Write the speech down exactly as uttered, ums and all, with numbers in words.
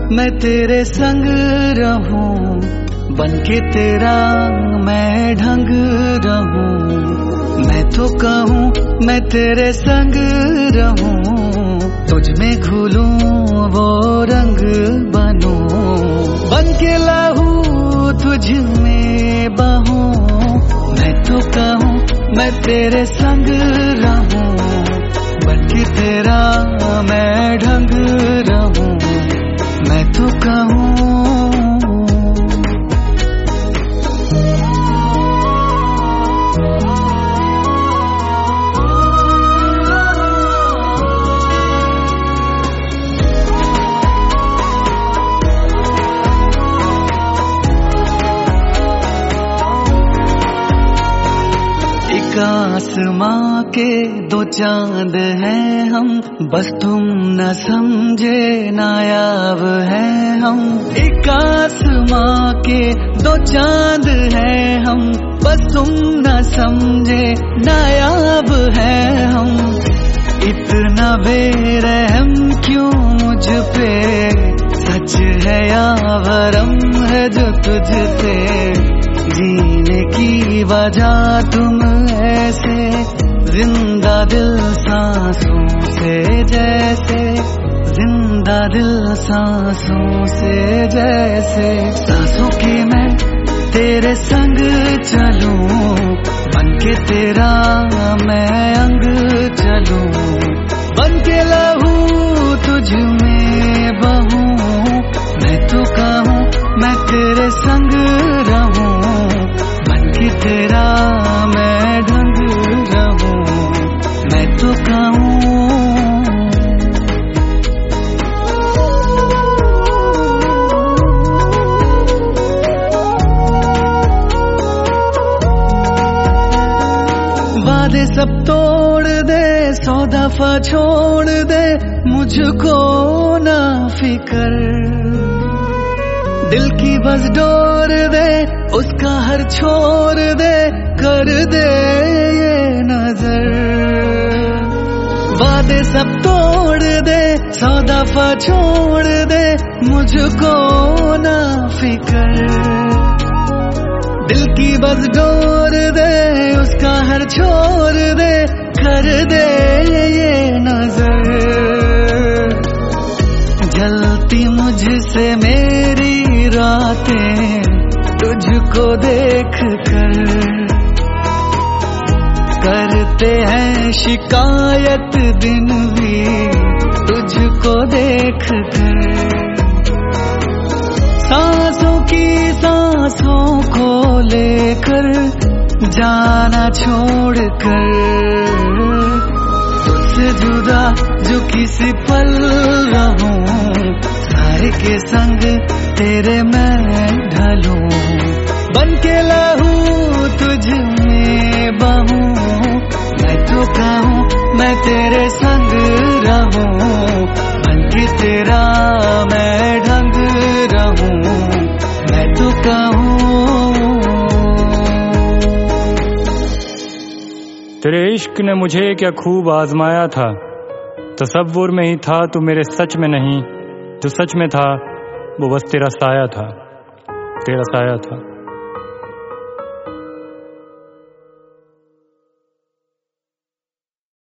मैं तेरे संग रहूं, बनके तेरा मैं ढंग रहूं। मैं तो कहूँ मैं तेरे संग रहूं, तुझ में घुलूं वो रंग बनूं। बनके लाहूं तुझ में बहूं, मैं तो कहूँ मैं तेरे संग रहूं, बनके तेरा मैं ढंग रहूं। मैं तो कहूँ आसमां के दो चांद हैं हम, बस तुम न समझे नायाब हैं हम। एक आसमां के दो चांद हैं हम, बस तुम न समझे नायाब हैं हम। इतना बेरहम क्यों मुझ पे, सच है या भरम है जो तुझसे। जीने की वजह तुम ऐसे, जिंदा दिल सांसों से जैसे, जिंदा दिल सांसों से जैसे। सांसों की मैं तेरे संग चलूं, बनके तेरा मैं अंग चलूं। बनके लहूं तुझ में बहूं, मैं तो कहूँ मैं तेरे संग रहूं, बनके तेरा मैं ढंग रहूं। मैं तो कहूँ वादे सब तोड़ दे, सौ दफा छोड़ दे, मुझको ना फिकर। दिल की बस डोर दे, उसका हर छोड़ दे, कर दे ये नजर। वादे सब तोड़ दे, सौ दफा छोड़ दे, मुझको ना फिकर। दिल की बस डोर दे, उसका हर छोड़ दे, कर दे ये नजर। जलती मुझसे मेरी रातें, तुझको देख कर करते हैं शिकायत दिन भी, तुझको देख कर। सांसों की सांसों को लेकर जाना छोड़ कर, तुझसे जुदा जो किसी पल रहूं, सारे के संग तेरे मैं ढलूं। बनके लहूं तुझ में बहूं, मैं तो कहूँ मैं तेरे संग रहूं, बनके तेरा मैं ढंग रहूं। मैं तो कहूँ तेरे इश्क ने मुझे क्या खूब आजमाया था, तसव्वुर में ही था तू मेरे सच में नहीं। जो सच में था वो बस तेरा साया था, तेरा साया था।